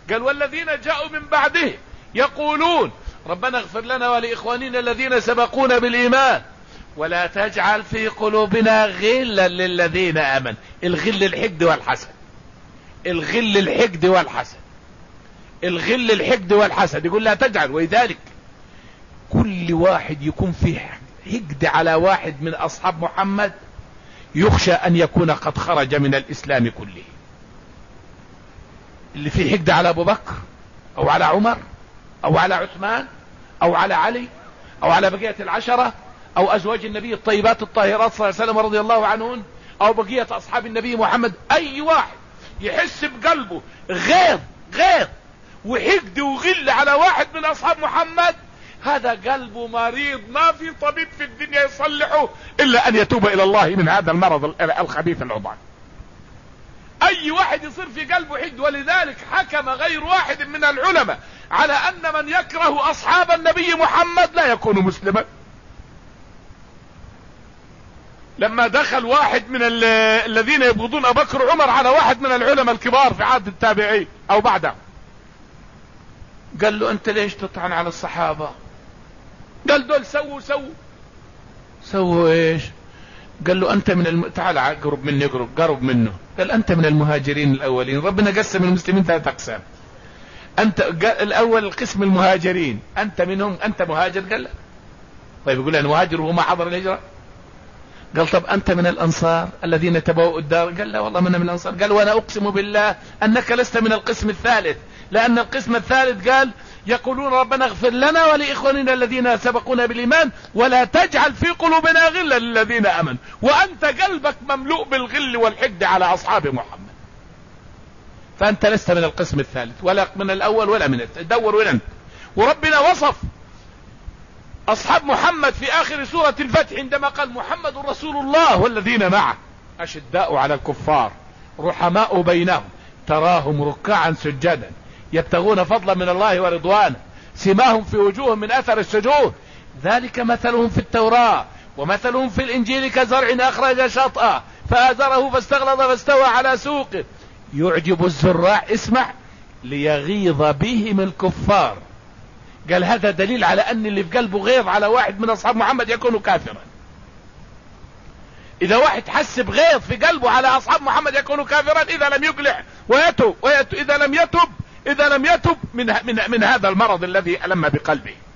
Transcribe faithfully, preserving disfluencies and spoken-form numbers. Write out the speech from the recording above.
قال والذين جاءوا من بعده يقولون ربنا اغفر لنا ولإخواننا الذين سبقونا بالإيمان ولا تجعل في قلوبنا غلا للذين آمنوا. الغل الحقد والحسد، الغل الحقد والحسد، الغل الحقد والحسد. يقول لا تجعل. ولذلك كل واحد يكون فيه حقد على واحد من أصحاب محمد يخشى أن يكون قد خرج من الإسلام كله. اللي فيه حقد على أبو بكر أو على عمر أو على عثمان أو على علي أو على بقية العشرة أو أزواج النبي الطيبات الطاهرات صلى الله عليه وسلم رضي الله عنهن أو بقية أصحاب النبي محمد، أي واحد يحس بقلبه غيظ غيظ وحقد وغل على واحد من أصحاب محمد، هذا قلبه مريض ما في طبيب في الدنيا يصلحه إلا أن يتوب إلى الله من هذا المرض الخبيث العضال. أي واحد يصير في قلبه حقد. ولذلك حكم غير واحد من العلماء على أن من يكره أصحاب النبي محمد لا يكون مسلما. لما دخل واحد من الذين يبغضون أبو بكر وعمر على واحد من العلماء الكبار في عهد التابعين أو بعده، قال له أنت ليش تطعن على الصحابة؟ قال دول سووا سووا سووا ايش؟ قال له أنت من الم... تعال قرب مني، قرب قرب منه. قال أنت من المهاجرين الأولين. ربنا قسم المسلمين ثلاث أقسام. أنت الأول القسم المهاجرين، أنت منهم، أنت مهاجر؟ قال لا. طيب يقول أنا مهاجر وهو ما حضر الهجرة؟ قال طب أنت من الأنصار الذين تبوأوا الدار؟ قال لا والله من من الأنصار. قال وأنا أقسم بالله أنك لست من القسم الثالث، لأن القسم الثالث قال يقولون ربنا اغفر لنا ولإخواننا الذين سبقونا بالإيمان ولا تجعل في قلوبنا غلا للذين آمنوا، وأنت قلبك مملوء بالغل والحقد على أصحاب محمد، فأنت لست من القسم الثالث ولا من الأول ولا من الثالث. دور وين أنت. وربنا وصف أصحاب محمد في آخر سورة الفتح عندما قال محمد رسول الله والذين معه أشداء على الكفار رحماء بينهم تراهم ركعا سجدا يبتغون فضلا من الله ورضوانه سماهم في وجوههم من أثر السجود ذلك مثلهم في التوراة ومثلهم في الإنجيل كزرع أخرج شطأه فآزره فاستغلظ فاستوى على سوقه يعجب الزراع اسمع ليغيظ بهم الكفار. قال هذا دليل على أن اللي في قلبه غيظ على واحد من أصحاب محمد يكون كافرا. إذا واحد حس بغيظ في قلبه على أصحاب محمد يكون كافرا إذا لم يقلع ويتوب, ويتوب إذا لم يتوب إذا لم يتوب من, من, من هذا المرض الذي ألم بقلبه.